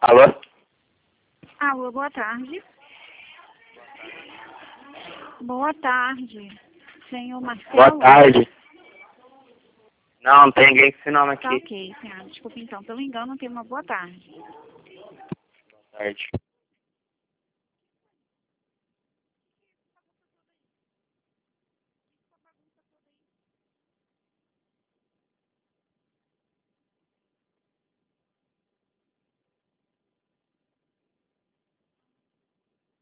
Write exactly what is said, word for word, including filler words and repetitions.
Alô? Alô, boa tarde. Boa tarde, senhor Marcelo. Boa tarde. Não, não tem ninguém com esse nome aqui. Tá ok, senhora. Desculpa então, pelo engano, tenha uma boa tarde. Boa tarde.